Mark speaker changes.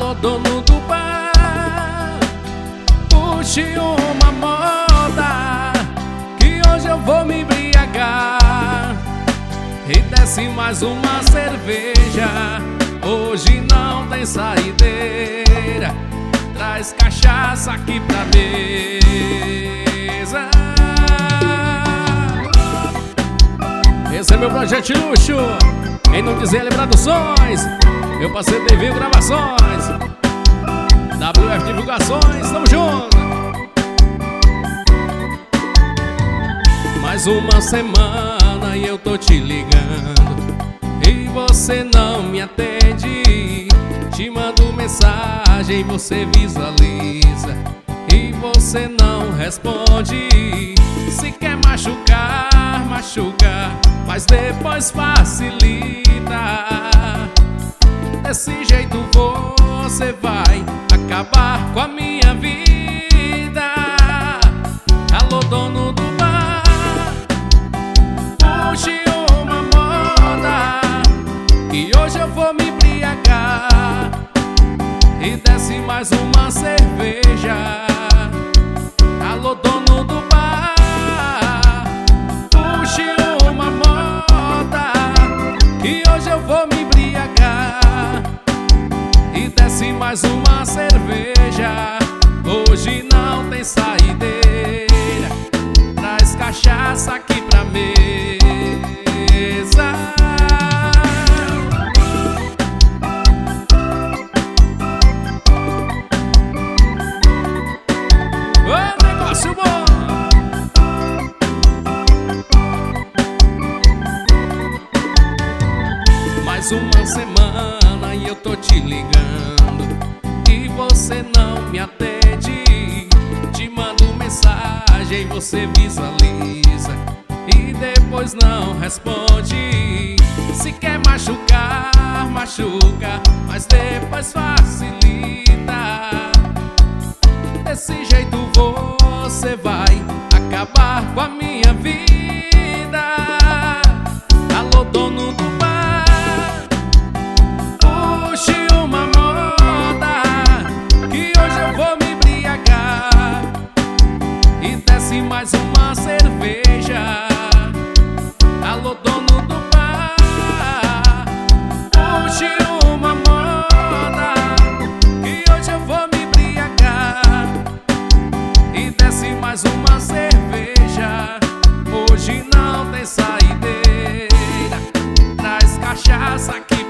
Speaker 1: Alô, dono do bar, puxe uma moda, que hoje eu vou me embriagar. E desce mais uma cerveja, hoje não tem saideira. Traz cachaça aqui pra mesa. Esse é meu projeto de luxo, em não dizer Produções, meu parceiro Devinho Gravações, WF Divulgações, tamo junto. Mais uma semana e eu tô te ligando e você não me atende. Te mando mensagem, você visualiza e você não responde. Se quer machucar, machuca, mas depois facilita. Desse jeito você vai acabar com a minha vida. Alô, dono do bar, puxe uma moda, que hoje eu vou me embriagar. E desce mais uma cerveja. Alô, dono do bar, puxe uma moda, que hoje eu vou me embriagar. E desce mais uma cerveja, hoje não tem saideira. Traz cachaça aqui pra mesa. Ô, negócio bom! Mais uma semana e eu tô te ligando e você não me atende. Te mando mensagem, você visualiza e depois não responde. Se quer machucar, machuca, mas depois facilita. Desse jeito você vai acabar com a minha vida. Alô, dono do bar, puxe uma moda, que hoje eu vou me embriagar. E desce mais uma cerveja. Alô, dono do bar, puxe uma moda, que hoje eu vou me embriagar. E desce mais uma cerveja, hoje não tem saideira. Traz cachaça aqui